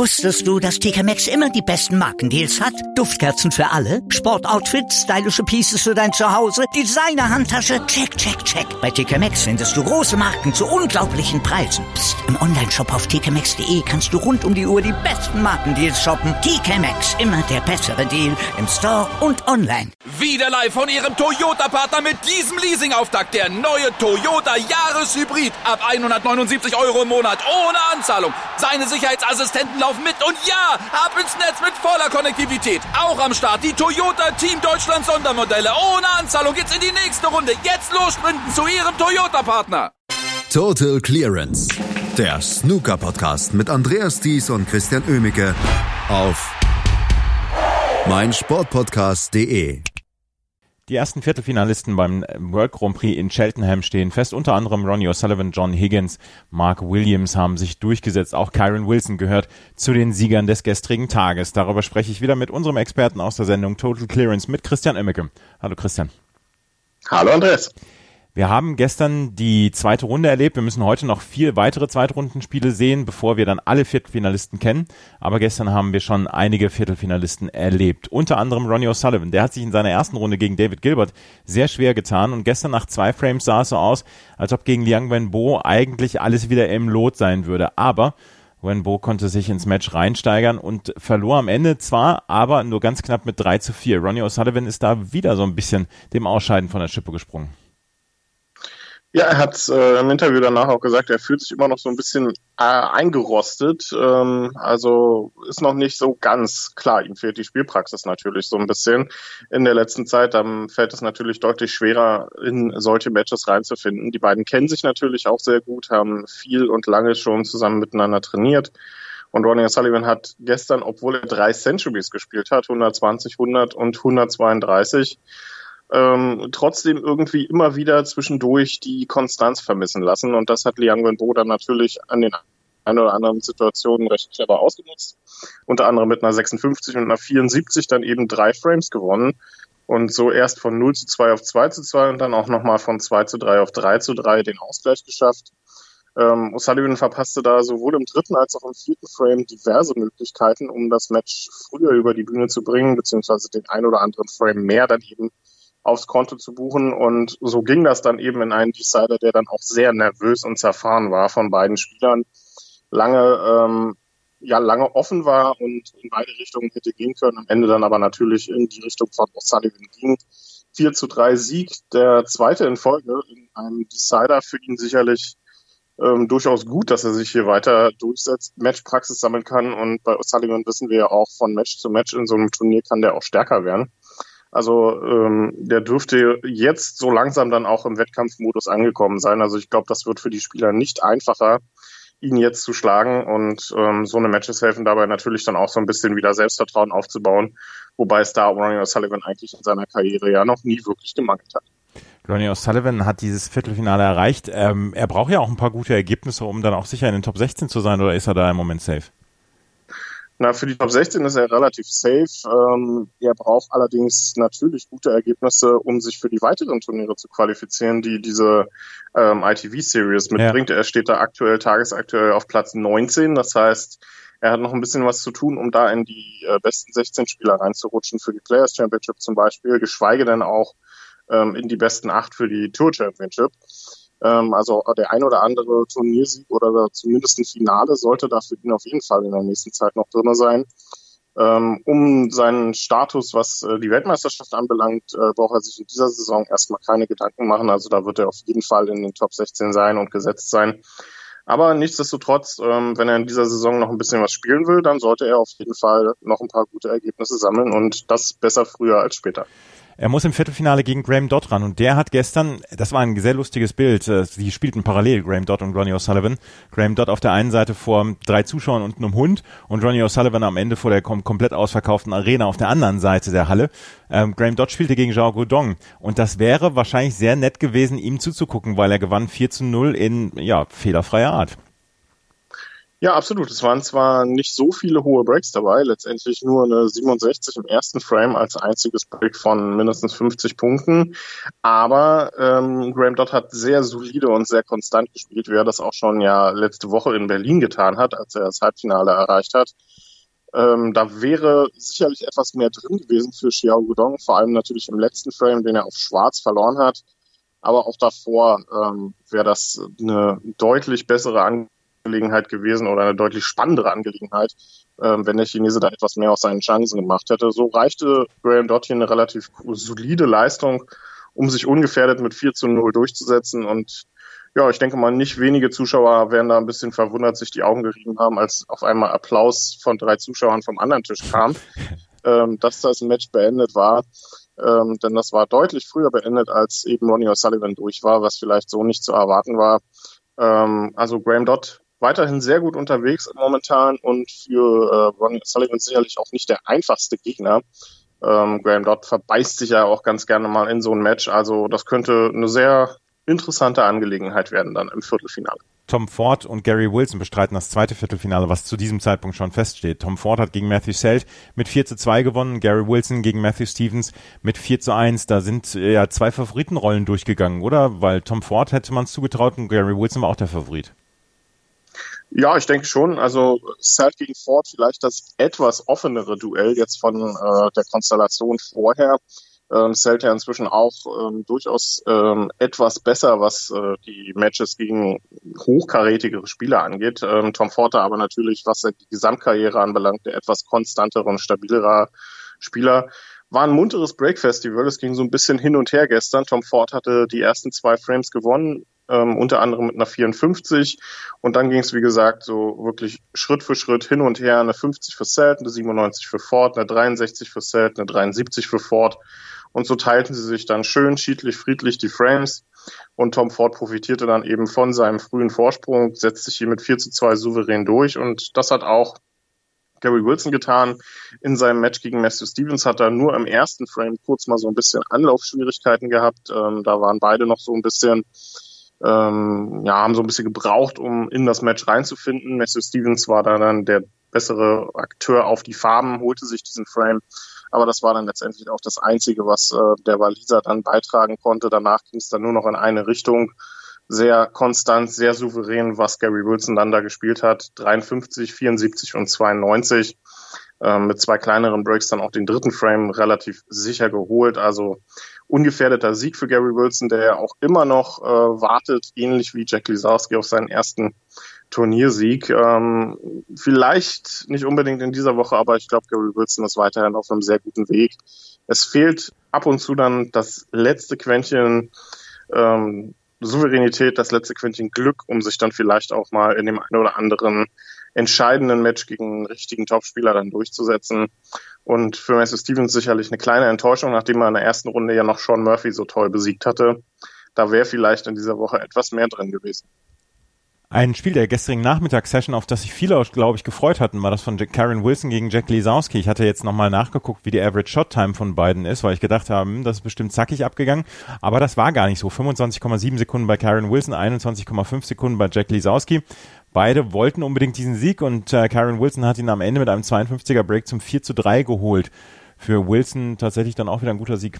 Wusstest du, dass TK Maxx immer die besten Markendeals hat? Duftkerzen für alle, Sportoutfits, stylische Pieces für dein Zuhause, Designer-Handtasche, check, check, check. Bei TK Maxx findest du große Marken zu unglaublichen Preisen. Psst. Im Onlineshop auf tkmaxx.de kannst du rund um die Uhr die besten Markendeals shoppen. TK Maxx, immer der bessere Deal im Store und online. Wieder live von Ihrem Toyota-Partner mit diesem Leasing-Auftakt. Der neue Toyota Jahreshybrid. Ab 179 € im Monat. Ohne Anzahlung. Seine Sicherheitsassistenten laufen mit. Und ja, ab ins Netz mit voller Konnektivität. Auch am Start die Toyota Team Deutschland Sondermodelle. Ohne Anzahlung geht's in die nächste Runde. Jetzt los sprinten zu Ihrem Toyota-Partner. Total Clearance. Der Snooker-Podcast mit Andreas Thies und Christian Oemicke auf meinsportpodcast.de. Die ersten Viertelfinalisten beim World Grand Prix in Cheltenham stehen fest. Unter anderem Ronnie O'Sullivan, John Higgins, Mark Williams haben sich durchgesetzt. Auch Kyron Wilson gehört zu den Siegern des gestrigen Tages. Darüber spreche ich wieder mit unserem Experten aus der Sendung Total Clearance, mit Christian Oemicke. Hallo Christian. Hallo Andreas. Wir haben gestern die zweite Runde erlebt. Wir müssen heute noch 4 weitere Zweitrundenspiele sehen, bevor wir dann alle Viertelfinalisten kennen. Aber gestern haben wir schon einige Viertelfinalisten erlebt. Unter anderem Ronnie O'Sullivan. Der hat sich in seiner ersten Runde gegen David Gilbert sehr schwer getan. Und gestern nach 2 Frames sah es so aus, als ob gegen Liang Wenbo eigentlich alles wieder im Lot sein würde. Aber Wenbo konnte sich ins Match reinsteigern und verlor am Ende zwar, aber nur ganz knapp mit 3-4. Ronnie O'Sullivan ist da wieder so ein bisschen dem Ausscheiden von der Schippe gesprungen. Ja, er hat im Interview danach auch gesagt, er fühlt sich immer noch so ein bisschen eingerostet. Also ist noch nicht so ganz klar. Ihm fehlt die Spielpraxis natürlich so ein bisschen in der letzten Zeit. Dann fällt es natürlich deutlich schwerer, in solche Matches reinzufinden. Die beiden kennen sich natürlich auch sehr gut, haben viel und lange schon zusammen miteinander trainiert. Und Ronnie O'Sullivan hat gestern, obwohl er 3 Centuries gespielt hat, 120, 100 und 132, trotzdem irgendwie immer wieder zwischendurch die Konstanz vermissen lassen. Und das hat Liang Wenbo dann natürlich an den ein oder anderen Situationen recht clever ausgenutzt. Unter anderem mit einer 56 und einer 74 dann eben 3 Frames gewonnen. Und so erst von 0-2 auf 2-2 und dann auch nochmal von 2-3 auf 3-3 den Ausgleich geschafft. O'Sullivan verpasste da sowohl im 3. als auch im 4. Frame diverse Möglichkeiten, um das Match früher über die Bühne zu bringen, beziehungsweise den ein oder anderen Frame mehr dann eben aufs Konto zu buchen. Und so ging das dann eben in einen Decider, der dann auch sehr nervös und zerfahren war von beiden Spielern, lange offen war und in beide Richtungen hätte gehen können, am Ende dann aber natürlich in die Richtung von O'Sullivan ging. 4-3 Sieg, der zweite in Folge in einem Decider, für ihn sicherlich durchaus gut, dass er sich hier weiter durchsetzt, Matchpraxis sammeln kann, und bei O'Sullivan wissen wir ja auch, von Match zu Match in so einem Turnier kann der auch stärker werden. Also der dürfte jetzt so langsam dann auch im Wettkampfmodus angekommen sein. Also ich glaube, das wird für die Spieler nicht einfacher, ihn jetzt zu schlagen. Und so eine Matches helfen dabei natürlich dann auch so ein bisschen wieder Selbstvertrauen aufzubauen. Wobei es da Ronnie O'Sullivan eigentlich in seiner Karriere ja noch nie wirklich gemangelt hat. Ronnie O'Sullivan hat dieses Viertelfinale erreicht. Er braucht ja auch ein paar gute Ergebnisse, um dann auch sicher in den Top 16 zu sein, oder ist er da im Moment safe? Na, für die Top 16 ist er relativ safe. Er braucht allerdings natürlich gute Ergebnisse, um sich für die weiteren Turniere zu qualifizieren, die diese ITV-Series mitbringt. Ja. Er steht da tagesaktuell auf Platz 19. Das heißt, er hat noch ein bisschen was zu tun, um da in die besten 16 Spieler reinzurutschen, für die Players Championship zum Beispiel, geschweige denn auch in die besten 8 für die Tour Championship. Also der ein oder andere Turniersieg oder zumindest ein Finale sollte da für ihn auf jeden Fall in der nächsten Zeit noch drin sein. Um seinen Status, was die Weltmeisterschaft anbelangt, braucht er sich in dieser Saison erstmal keine Gedanken machen. Also da wird er auf jeden Fall in den Top 16 sein und gesetzt sein. Aber nichtsdestotrotz, wenn er in dieser Saison noch ein bisschen was spielen will, dann sollte er auf jeden Fall noch ein paar gute Ergebnisse sammeln, und das besser früher als später. Er muss im Viertelfinale gegen Graham Dodd ran, und der hat gestern, das war ein sehr lustiges Bild, sie spielten parallel, Graham Dodd und Ronnie O'Sullivan. Graham Dodd auf der einen Seite vor 3 Zuschauern und einem Hund und Ronnie O'Sullivan am Ende vor der komplett ausverkauften Arena auf der anderen Seite der Halle. Graham Dodd spielte gegen Zhao Guodong, und das wäre wahrscheinlich sehr nett gewesen, ihm zuzugucken, weil er gewann 4-0 in fehlerfreier Art. Ja, absolut. Es waren zwar nicht so viele hohe Breaks dabei, letztendlich nur eine 67 im ersten Frame als einziges Break von mindestens 50 Punkten, aber Graham Dodd hat sehr solide und sehr konstant gespielt, wie er das auch schon ja letzte Woche in Berlin getan hat, als er das Halbfinale erreicht hat. Da wäre sicherlich etwas mehr drin gewesen für Xiao Guodong, vor allem natürlich im letzten Frame, den er auf Schwarz verloren hat, aber auch davor wäre das eine deutlich bessere Angelegenheit gewesen oder eine deutlich spannendere Angelegenheit, wenn der Chinese da etwas mehr aus seinen Chancen gemacht hätte. So reichte Graham Dodd hier eine relativ solide Leistung, um sich ungefährdet mit 4-0 durchzusetzen. Und ja, ich denke mal, nicht wenige Zuschauer werden da ein bisschen verwundert, sich die Augen gerieben haben, als auf einmal Applaus von 3 Zuschauern vom anderen Tisch kam, dass das Match beendet war. Denn das war deutlich früher beendet, als eben Ronnie O'Sullivan durch war, was vielleicht so nicht zu erwarten war. Also Graham Dodd weiterhin sehr gut unterwegs momentan und für Ronnie O'Sullivan sicherlich auch nicht der einfachste Gegner. Graham Dodd verbeißt sich ja auch ganz gerne mal in so ein Match, also das könnte eine sehr interessante Angelegenheit werden dann im Viertelfinale. Tom Ford und Gary Wilson bestreiten das zweite Viertelfinale, was zu diesem Zeitpunkt schon feststeht. Tom Ford hat gegen Matthew Selt mit 4-2 gewonnen, Gary Wilson gegen Matthew Stevens mit 4-1. Da sind ja 2 Favoritenrollen durchgegangen, oder? Weil Tom Ford hätte man es zugetraut und Gary Wilson war auch der Favorit. Ja, ich denke schon. Also Selt gegen Ford vielleicht das etwas offenere Duell jetzt von der Konstellation vorher. Selt ja inzwischen auch durchaus etwas besser, was die Matches gegen hochkarätigere Spieler angeht. Tom Ford aber natürlich, was die Gesamtkarriere anbelangt, der etwas konstantere und stabilerer Spieler. War ein munteres Break-Festival. Es ging so ein bisschen hin und her gestern. Tom Ford hatte die ersten 2 Frames gewonnen, unter anderem mit einer 54. Und dann ging es, wie gesagt, so wirklich Schritt für Schritt hin und her. Eine 50 für Selt, eine 97 für Ford, eine 63 für Selt, eine 73 für Ford. Und so teilten sie sich dann schön schiedlich, friedlich die Frames. Und Tom Ford profitierte dann eben von seinem frühen Vorsprung, setzte sich hier mit 4-2 souverän durch. Und das hat auch Gary Wilson getan. In seinem Match gegen Matthew Stevens hat er nur im ersten Frame kurz mal so ein bisschen Anlaufschwierigkeiten gehabt. Da waren beide noch so ein bisschen, haben so ein bisschen gebraucht, um in das Match reinzufinden. Matthew Stevens war dann der bessere Akteur auf die Farben, holte sich diesen Frame. Aber das war dann letztendlich auch das Einzige, was der Waliser dann beitragen konnte. Danach ging es dann nur noch in eine Richtung. Sehr konstant, sehr souverän, was Gary Wilson dann da gespielt hat. 53, 74 und 92. Mit 2 kleineren Breaks dann auch den dritten Frame relativ sicher geholt. Also ungefährdeter Sieg für Gary Wilson, der ja auch immer noch wartet, ähnlich wie Jack Lisowski auf seinen ersten Turniersieg. Vielleicht nicht unbedingt in dieser Woche, aber ich glaube, Gary Wilson ist weiterhin auf einem sehr guten Weg. Es fehlt ab und zu dann das letzte Quäntchen Souveränität, das letzte Quäntchen Glück, um sich dann vielleicht auch mal in dem einen oder anderen entscheidenden Match gegen einen richtigen Topspieler dann durchzusetzen. Und für Matthew Stevens sicherlich eine kleine Enttäuschung, nachdem er in der ersten Runde ja noch Sean Murphy so toll besiegt hatte. Da wäre vielleicht in dieser Woche etwas mehr drin gewesen. Ein Spiel der gestrigen Nachmittagssession, auf das sich viele, glaube ich, gefreut hatten, war das von Karen Wilson gegen Jack Lisowski. Ich hatte jetzt nochmal nachgeguckt, wie die Average Shot Time von beiden ist, weil ich gedacht habe, das ist bestimmt zackig abgegangen. Aber das war gar nicht so. 25,7 Sekunden bei Karen Wilson, 21,5 Sekunden bei Jack Lisowski. Beide wollten unbedingt diesen Sieg und Karen Wilson hat ihn am Ende mit einem 52er Break zum 4-3 geholt. Für Wilson tatsächlich dann auch wieder ein guter Sieg.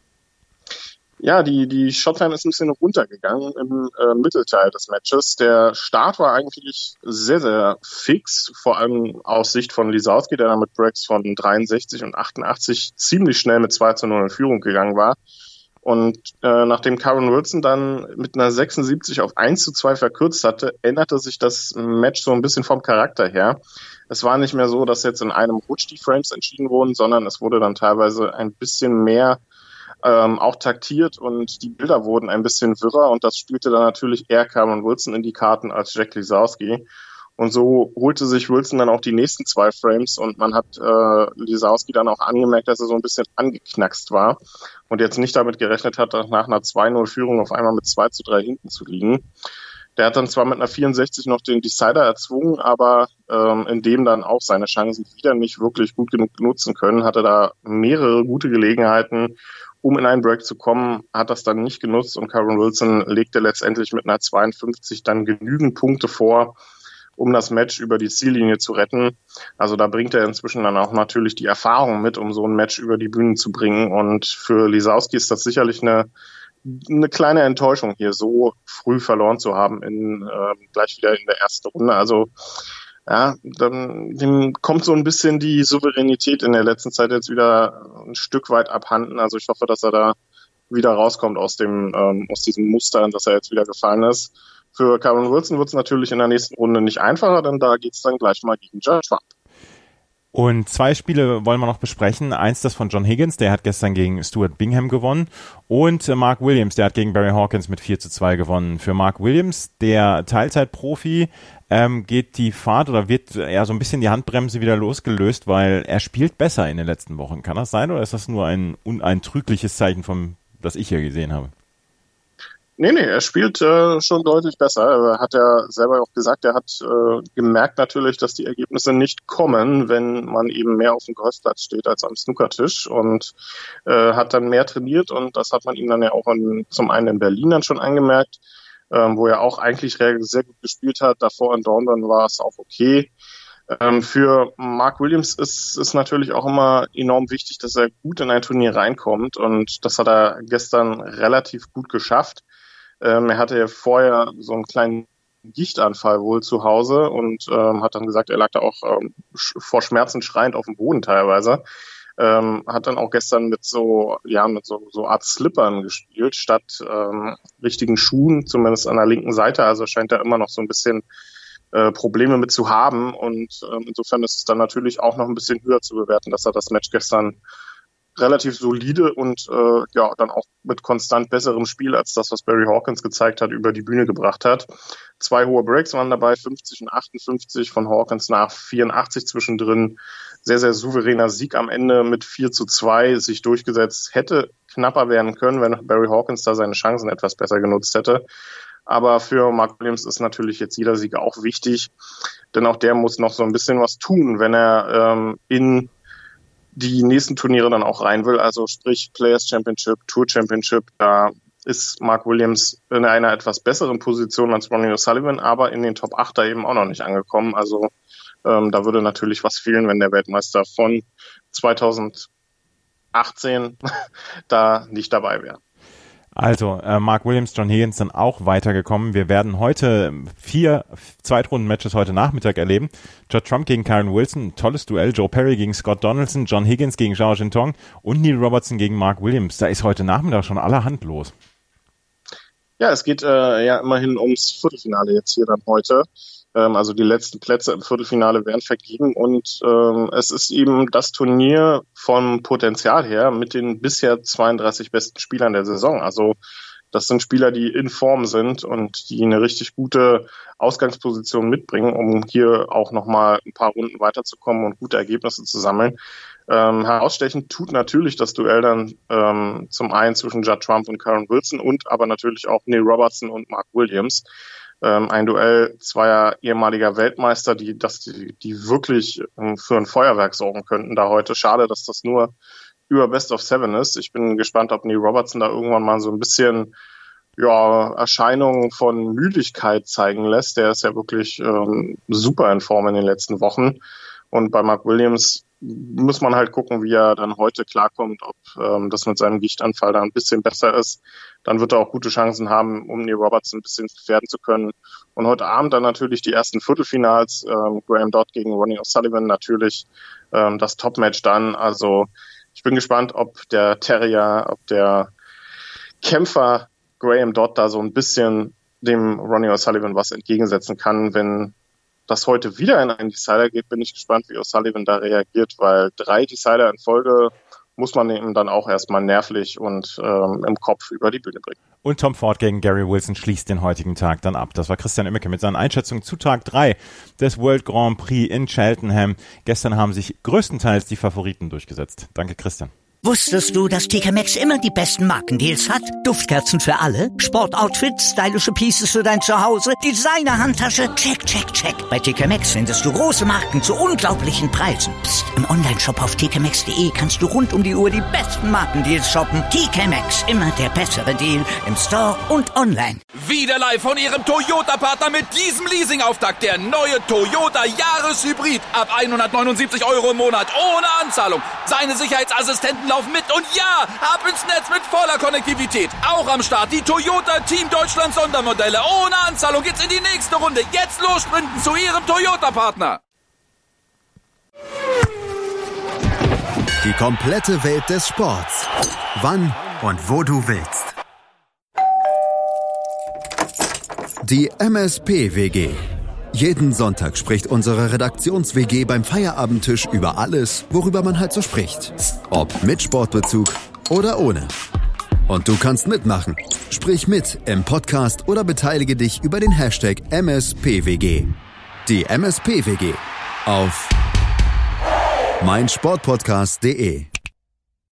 Ja, die Shottime ist ein bisschen runtergegangen im Mittelteil des Matches. Der Start war eigentlich sehr, sehr fix, vor allem aus Sicht von Lisowski, der dann mit Breaks von 63 und 88 ziemlich schnell mit 2-0 in Führung gegangen war. Und nachdem Karen Wilson dann mit einer 76 auf 1-2 verkürzt hatte, änderte sich das Match so ein bisschen vom Charakter her. Es war nicht mehr so, dass jetzt in einem Rutsch die Frames entschieden wurden, sondern es wurde dann teilweise ein bisschen mehr auch taktiert und die Bilder wurden ein bisschen wirrer und das spielte dann natürlich eher Karen Wilson in die Karten als Jack Lisowski. Und so holte sich Wilson dann auch die nächsten 2 Frames und man hat Lisowski dann auch angemerkt, dass er so ein bisschen angeknackst war und jetzt nicht damit gerechnet hat, nach einer 2-0-Führung auf einmal mit 2-3 hinten zu liegen. Der hat dann zwar mit einer 64 noch den Decider erzwungen, aber in dem dann auch seine Chancen wieder nicht wirklich gut genug nutzen können, hatte da mehrere gute Gelegenheiten, um in einen Break zu kommen, hat das dann nicht genutzt und Karen Wilson legte letztendlich mit einer 52 dann genügend Punkte vor, um das Match über die Ziellinie zu retten. Also da bringt er inzwischen dann auch natürlich die Erfahrung mit, um so ein Match über die Bühne zu bringen. Und für Lisowski ist das sicherlich eine kleine Enttäuschung, hier so früh verloren zu haben, gleich wieder in der ersten Runde. Also ja, dem kommt so ein bisschen die Souveränität in der letzten Zeit jetzt wieder ein Stück weit abhanden. Also ich hoffe, dass er da wieder rauskommt aus diesem Muster, in das er jetzt wieder gefallen ist. Für Kyren Wilson wird es natürlich in der nächsten Runde nicht einfacher, denn da geht es dann gleich mal gegen Judd Trump. Und 2 Spiele wollen wir noch besprechen. Eins, das von John Higgins, der hat gestern gegen Stuart Bingham gewonnen. Und Mark Williams, der hat gegen Barry Hawkins mit 4-2 gewonnen. Für Mark Williams, der Teilzeitprofi, geht die Fahrt oder wird ja so ein bisschen die Handbremse wieder losgelöst, weil er spielt besser in den letzten Wochen. Kann das sein oder ist das nur ein trügliches Zeichen, das ich hier gesehen habe? Nee, er spielt schon deutlich besser. Hat er selber auch gesagt, er hat gemerkt natürlich, dass die Ergebnisse nicht kommen, wenn man eben mehr auf dem Golfplatz steht als am Snookertisch und hat dann mehr trainiert und das hat man ihm dann ja auch zum einen in Berlin dann schon angemerkt, wo er auch eigentlich sehr gut gespielt hat. Davor in Dornbirn war es auch okay. Für Mark Williams ist es natürlich auch immer enorm wichtig, dass er gut in ein Turnier reinkommt und das hat er gestern relativ gut geschafft. Er hatte ja vorher so einen kleinen Gichtanfall wohl zu Hause und hat dann gesagt, er lag da auch vor Schmerzen schreiend auf dem Boden teilweise. Hat dann auch gestern mit so Art Slippern gespielt, statt richtigen Schuhen, zumindest an der linken Seite. Also scheint er immer noch so ein bisschen Probleme mit zu haben und insofern ist es dann natürlich auch noch ein bisschen höher zu bewerten, dass er das Match gestern relativ solide und dann auch mit konstant besserem Spiel als das, was Barry Hawkins gezeigt hat, über die Bühne gebracht hat. 2 hohe Breaks waren dabei, 50 und 58 von Hawkins nach 84 zwischendrin. Sehr, sehr souveräner Sieg am Ende mit 4-2 sich durchgesetzt. Hätte knapper werden können, wenn Barry Hawkins da seine Chancen etwas besser genutzt hätte. Aber für Mark Williams ist natürlich jetzt jeder Sieg auch wichtig, denn auch der muss noch so ein bisschen was tun, wenn er in die nächsten Turniere dann auch rein will, also sprich Players Championship, Tour Championship, da ist Mark Williams in einer etwas besseren Position als Ronnie O'Sullivan, aber in den Top 8 da eben auch noch nicht angekommen. Also da würde natürlich was fehlen, wenn der Weltmeister von 2018 da nicht dabei wäre. Also, Mark Williams, John Higgins dann auch weitergekommen. Wir werden heute 4 Zweitrunden-Matches heute Nachmittag erleben. Judd Trump gegen Kyren Wilson, ein tolles Duell. Joe Perry gegen Scott Donaldson, John Higgins gegen Zhao Jintong und Neil Robertson gegen Mark Williams. Da ist heute Nachmittag schon allerhand los. Ja, es geht ja immerhin ums Viertelfinale jetzt hier dann heute. Also die letzten Plätze im Viertelfinale werden vergeben und es ist eben das Turnier vom Potenzial her mit den bisher 32 besten Spielern der Saison. Also das sind Spieler, die in Form sind und die eine richtig gute Ausgangsposition mitbringen, um hier auch nochmal ein paar Runden weiterzukommen und gute Ergebnisse zu sammeln. Herausstechend tut natürlich das Duell dann zum einen zwischen Judd Trump und Kyren Wilson und aber natürlich auch Neil Robertson und Mark Williams. Ein Duell zweier ehemaliger Weltmeister, die wirklich für ein Feuerwerk sorgen könnten da heute. Schade, dass das nur über Best of 7 ist. Ich bin gespannt, ob Neil Robertson da irgendwann mal so ein bisschen Erscheinungen von Müdigkeit zeigen lässt. Der ist ja wirklich super in Form in den letzten Wochen. Und bei Mark Williams muss man halt gucken, wie er dann heute klarkommt, ob das mit seinem Gichtanfall da ein bisschen besser ist. Dann wird er auch gute Chancen haben, um Neil Robertson ein bisschen gefährden zu können. Und heute Abend dann natürlich die ersten Viertelfinals. Graham Dodd gegen Ronnie O'Sullivan natürlich das Topmatch dann. Also ich bin gespannt, ob der Kämpfer Graham Dodd da so ein bisschen dem Ronnie O'Sullivan was entgegensetzen kann. Wenn das heute wieder in einen Decider geht, bin ich gespannt, wie O'Sullivan da reagiert, weil 3 Decider in Folge muss man eben dann auch erstmal nervlich und im Kopf über die Bühne bringen. Und Tom Ford gegen Gary Wilson schließt den heutigen Tag dann ab. Das war Christian Oemmeke mit seinen Einschätzungen zu Tag 3 des World Grand Prix in Cheltenham. Gestern haben sich größtenteils die Favoriten durchgesetzt. Danke, Christian. Wusstest du, dass TK Maxx immer die besten Markendeals hat? Duftkerzen für alle, Sportoutfits, stylische Pieces für dein Zuhause, Designer-Handtasche, check, check, check. Bei TK Maxx findest du große Marken zu unglaublichen Preisen. Psst. Im Onlineshop auf tkmaxx.de kannst du rund um die Uhr die besten Markendeals shoppen. TK Maxx, immer der bessere Deal im Store und online. Wieder live von Ihrem Toyota-Partner mit diesem Leasing-Auftakt. Der neue Toyota Jahreshybrid. Ab 179 € im Monat. Ohne Anzahlung. Seine Sicherheitsassistenten laufen mit. Und ja, ab ins Netz mit voller Konnektivität. Auch am Start die Toyota Team Deutschland Sondermodelle. Ohne Anzahlung geht's in die nächste Runde. Jetzt los sprinten zu Ihrem Toyota-Partner. Die komplette Welt des Sports. Wann und wo du willst. Die MSP-WG. Jeden Sonntag spricht unsere Redaktions-WG beim Feierabendtisch über alles, worüber man halt so spricht. Ob mit Sportbezug oder ohne. Und du kannst mitmachen. Sprich mit im Podcast oder beteilige dich über den Hashtag MSP-WG. Die MSP-WG auf meinsportpodcast.de.